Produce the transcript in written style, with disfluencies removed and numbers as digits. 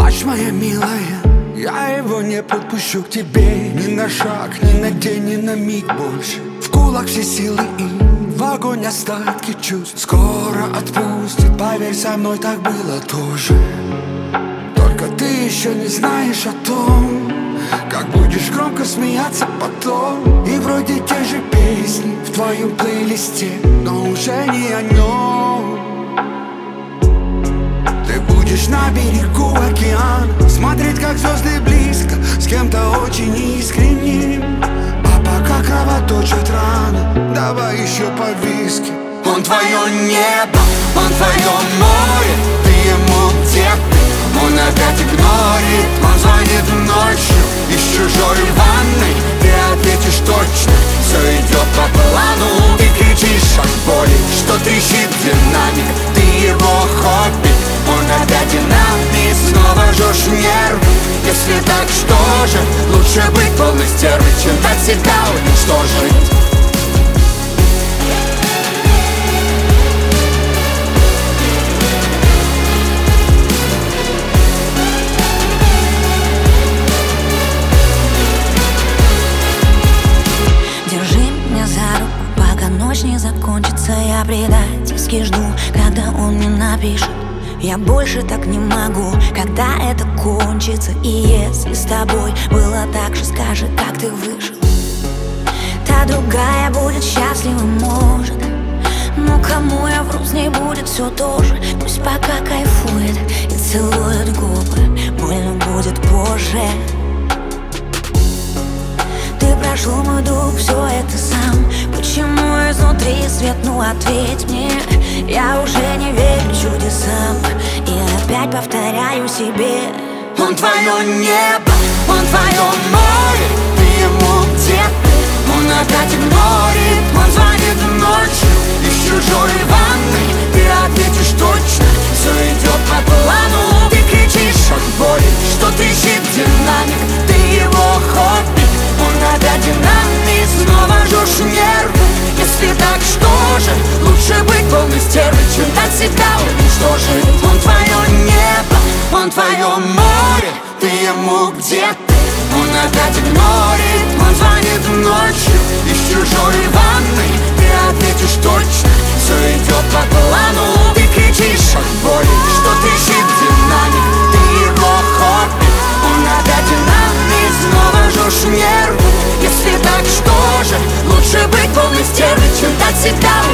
плачь, моя милая, я его не подпущу к тебе. Ни на шаг, ни на день, ни на миг больше. В кулак все силы и в огонь остатки чувств. Скоро отпустит, поверь, со мной так было тоже. Только ты еще не знаешь о том, как будешь громко смеяться потом. И вроде те же песни в твоем плейлисте, но уже не о нем. Ты будешь на берегу океана, смотреть, как звезды близко, с кем-то очень искренним. А пока кровоточит рана, давай еще по виски. Он твое небо, он твое море, ты ему где ты? Он опять игнорит, он звонит ночью из чужой ванной. Ты ответишь точно, все идет по плану. Ты кричишь от боли, что трещит динамик. Ты его хобби, он опять динамит. Снова жжешь нервы, если так, что же? Лучше быть полной стервой, чем дать себя уничтожить. Ночь не закончится, я предательски жду, когда он мне напишет. Я больше так не могу, когда это кончится. И если с тобой было так же, скажи, как ты выжил. Та другая будет счастлива, может, но кому я вру, с ней будет все то же. Пусть пока кайфует и целует губы, больно будет позже. Ты прошел мой дух, все это сам. Почему изнутри свет, ну ответь мне. Я уже не верю чудесам и опять повторяю себе. Он твое небо, он твое море, ты ему где ты? Он опять игнорит, он звонит ночью из чужой ванной. Ты ответишь точно, все идет по плану. Ты кричишь от боли, что трещит динамик. Ты его хобби, он опять динамит. Снова жжешь нервы, если так, что же? Лучше быть полной стервой, чем дать себя уничтожить. Он твое небо, он твое море, ты ему где ты? Он опять игнорит, он звонит ночью из чужой ванной. Ты ответишь точно, все идет по плану. Ты кричишь от боли, что трещит динамик. Ты его хобби, он опять динамит. Снова жжешь нервы, если так, что же? Лучше быть полной стервой, чем дать себя